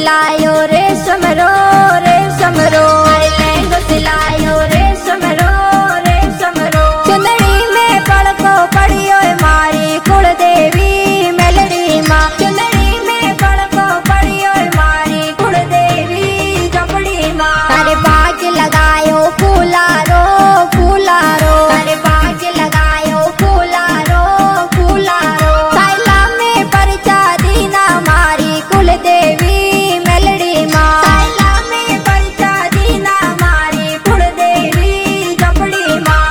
सिलायो रेशम रो अरे लहंगो सिलायो रेशम रो चुंदड़ी में पड़को पड़ियो मारी कुल देवी मेलड़ी माँ चुंदड़ी में पड़को पड़ियो मारी कुल देवी चपड़ी माँ अरे बाज लगायो फूलारो अरे बाज लगायो फूलारो साइला में परिचा दीना मारी कुल देवी मेलड़ी माँ साइला में परिचा दीना मारी कुल देवी चपड़ी माँ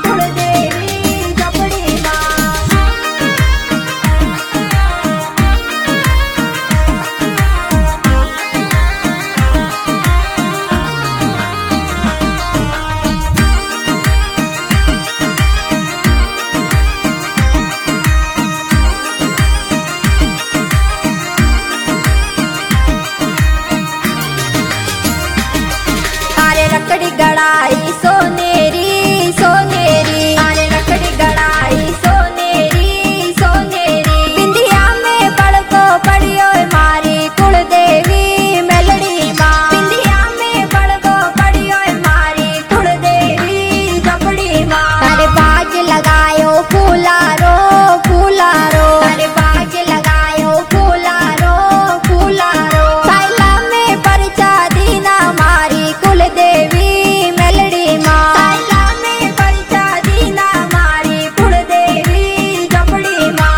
लकड़ी गड़ाई सोनेरी अरे लकड़ी गड़ाई सोनेरी बिंदिया में पड़को पड़ियो मारी कुल देवी मेलड़ी माँ बिंदिया में पड़को पड़ियो मारी कुल देवी चपड़ी माँ अरे बाज लगायो फूलारो अरे बाज लगायो फूलारो साइला में परिचा दीना मारी कुल देवी मेलड़ी माँ साइला में परिचा दीना मारी कुल देवी चपड़ी माँ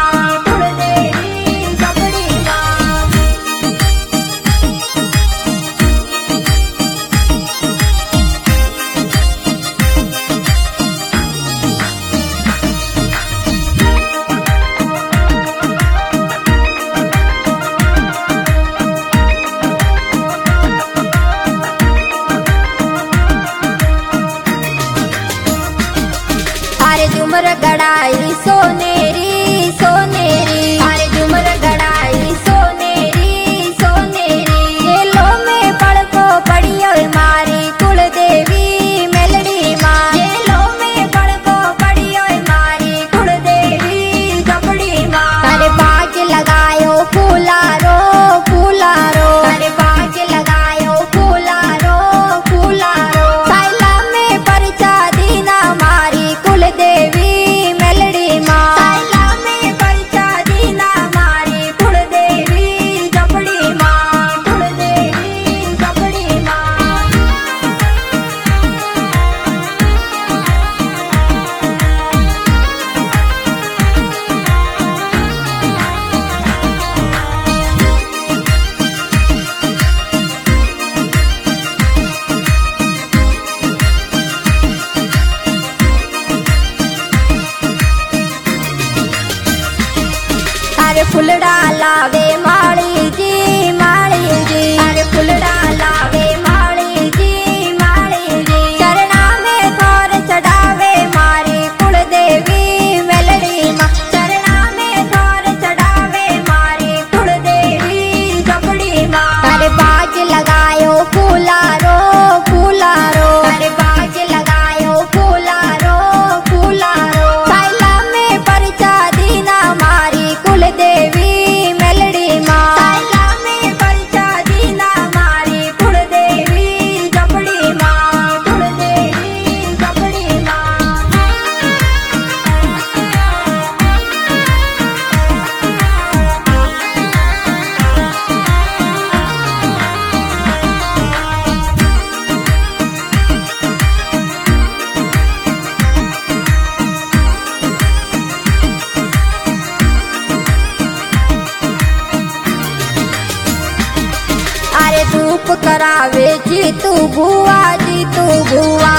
अरे झुमर गड़ाई सोनेरी अरे झुमर गड़ाई सोनेरी येलो में पड़को पड़ियो मारी कुल देवी मेलड़ी माँ येलो में पड़को पड़ियो मारी कुल देवी चपड़ी माँ अरे बाज लगायो फूलारो अरे बाज लगायो फूलारो साइला में परिचा दीना मारी कुल देवी मेलड़ी माँ साइला में परिचा दीना मारी कुल देवी चपड़ी माँ अरे फुलड़ा लावे माली जी अरे फुलड़ा लावे माली जी चरणा में थोर चढ़ावे मारी कुल देवी मेलड़ी माँ चरणा में थोर चढ़ावे मारी कुल देवी चपड़ी माँ अरे बाज लगायो फूलारो अरे बाज लगायो फूलारो साइला में परिचा दीना मारी कुल देवी मेलड़ी माँ साइला में परिचा दीना मारी कुल देवी चपड़ी माँ अरे धूप करावे जीतू बुआ